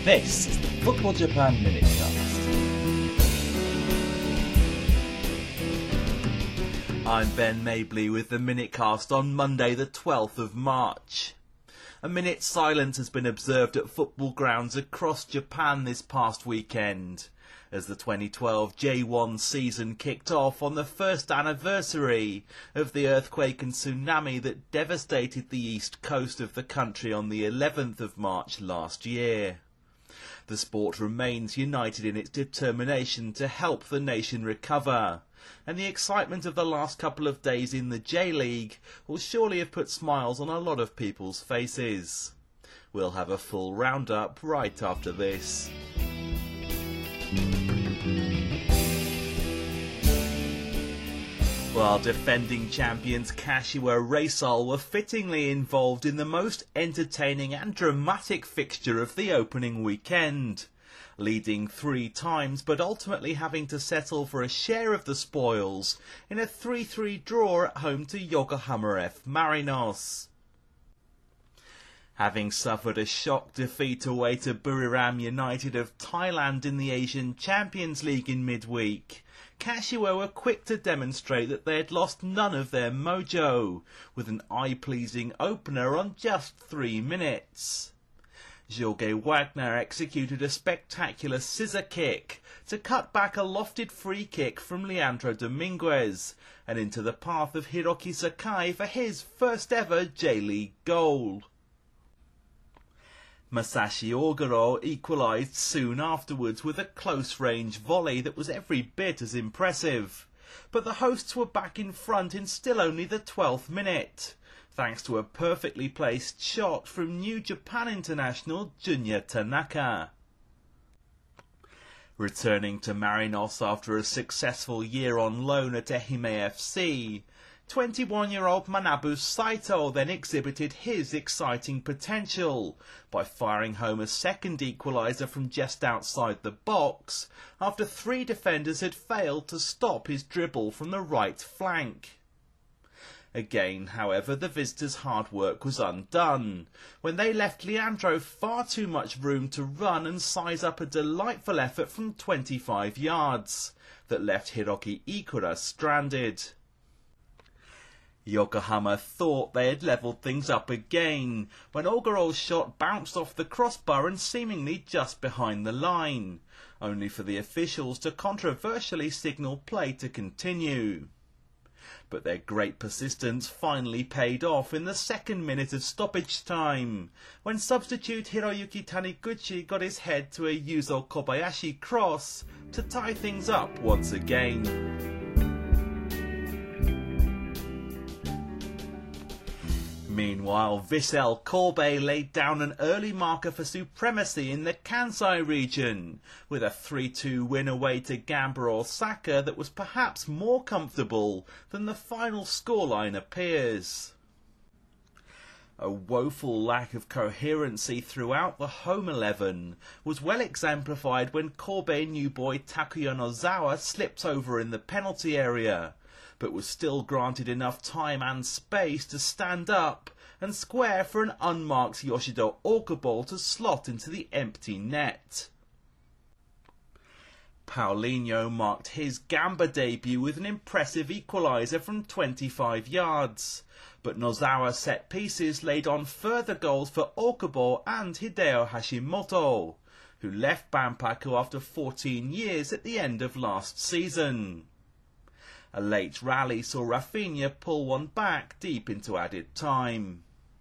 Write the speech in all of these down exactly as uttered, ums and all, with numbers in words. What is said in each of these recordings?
This is the Football Japan Minutecast. I'm Ben Mabley with the Minutecast on Monday the twelfth of March. A minute's silence has been observed at football grounds across Japan this past weekend, as the twenty twelve J one season kicked off on the first anniversary of the earthquake and tsunami that devastated the east coast of the country on the eleventh of March last year. The sport remains united in its determination to help the nation recover, and the excitement of the last couple of days in the J-League will surely have put smiles on a lot of people's faces. We'll have a full roundup right after this. While defending champions Kashiwa Reysol were fittingly involved in the most entertaining and dramatic fixture of the opening weekend, leading three times but ultimately having to settle for a share of the spoils in a three three draw at home to Yokohama F. Marinos. Having suffered a shock defeat away to Buriram United of Thailand in the Asian Champions League in midweek, Kashiwa were quick to demonstrate that they had lost none of their mojo, with an eye-pleasing opener on just three minutes. Jorge Wagner executed a spectacular scissor kick to cut back a lofted free kick from Leandro Dominguez and into the path of Hiroki Sakai for his first ever J-League goal. Masashi Oguro equalised soon afterwards with a close-range volley that was every bit as impressive, but the hosts were back in front in still only the twelfth minute, thanks to a perfectly placed shot from New Japan international Junya Tanaka. Returning to Marinos after a successful year on loan at Ehime F C, twenty-one-year-old Manabu Saito then exhibited his exciting potential by firing home a second equaliser from just outside the box after three defenders had failed to stop his dribble from the right flank. Again, however, the visitors' hard work was undone when they left Leandro far too much room to run and size up a delightful effort from twenty-five yards that left Hiroki Ikura stranded. Yokohama thought they had levelled things up again when Ogoro's shot bounced off the crossbar and seemingly just behind the line, only for the officials to controversially signal play to continue. But their great persistence finally paid off in the second minute of stoppage time, when substitute Hiroyuki Taniguchi got his head to a Yuzo Kobayashi cross to tie things up once again. Meanwhile, Vissel Kobe laid down an early marker for supremacy in the Kansai region, with a three two win away to Gamba Osaka that was perhaps more comfortable than the final scoreline appears. A woeful lack of coherency throughout the home eleven was well exemplified when Kobe new boy Takuya Nozawa slipped over in the penalty area, but was still granted enough time and space to stand up and square for an unmarked Yoshida Okaball to slot into the empty net. Paulinho marked his Gamba debut with an impressive equaliser from twenty-five yards, but Nozawa set pieces laid on further goals for Okaball and Hideo Hashimoto, who left Banpaku after fourteen years at the end of last season. A late rally saw Rafinha pull one back deep into added time.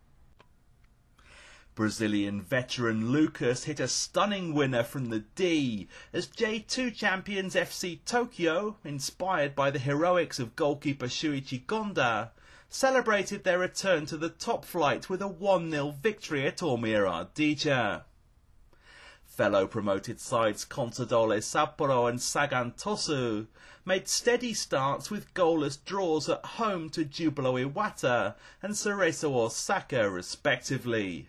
Brazilian veteran Lucas hit a stunning winner from the D as J two champions F C Tokyo, inspired by the heroics of goalkeeper Shuichi Gonda, celebrated their return to the top flight with a one nil victory at Omiya Ardija. Fellow promoted sides Consadole Sapporo and Sagan Tosu made steady starts with goalless draws at home to Jubilo Iwata and Cerezo Osaka respectively.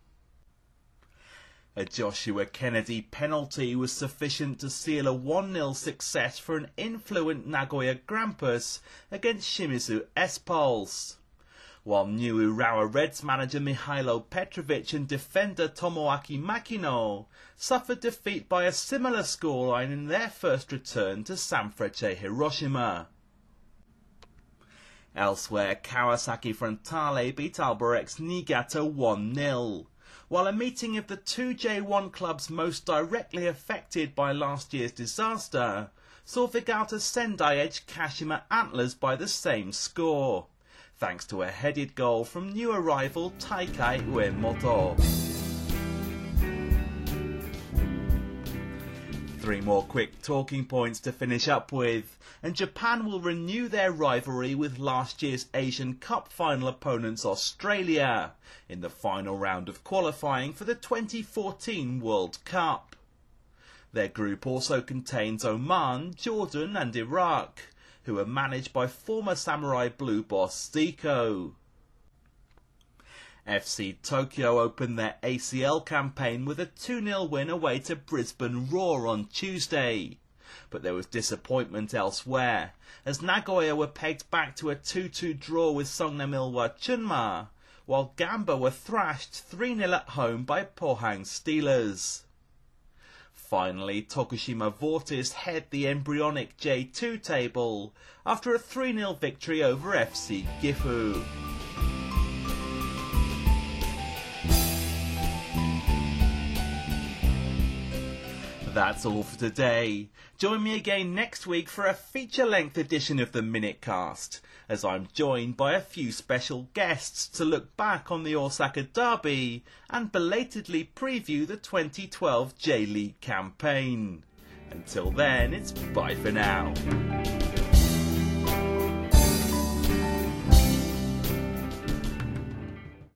A Joshua Kennedy penalty was sufficient to seal a one nil success for an influent Nagoya Grampus against Shimizu S-Pulse, while new Urawa Reds manager Mihailo Petrovic and defender Tomoaki Makino suffered defeat by a similar scoreline in their first return to Sanfrecce Hiroshima. Elsewhere, Kawasaki Frontale beat Albirex Niigata one nil, while a meeting of the two J one clubs most directly affected by last year's disaster saw Vegalta Sendai edge Kashima Antlers by the same score, thanks to a headed goal from new arrival Taikai Uemoto. Three more quick talking points to finish up with, and Japan will renew their rivalry with last year's Asian Cup final opponents Australia in the final round of qualifying for the twenty fourteen World Cup. Their group also contains Oman, Jordan and Iraq, who are managed by former Samurai Blue boss Zico. F C Tokyo opened their A C L campaign with a two nil win away to Brisbane Roar on Tuesday. But there was disappointment elsewhere, as Nagoya were pegged back to a two two draw with Songnam Ilhwa Chunma, while Gamba were thrashed three nil at home by Pohang Steelers. Finally, Tokushima Vortis head the embryonic J two table after a three nil victory over F C Gifu. That's all for today. Join me again next week for a feature-length edition of the Minutecast, as I'm joined by a few special guests to look back on the Osaka Derby and belatedly preview the twenty twelve J-League campaign. Until then, it's bye for now.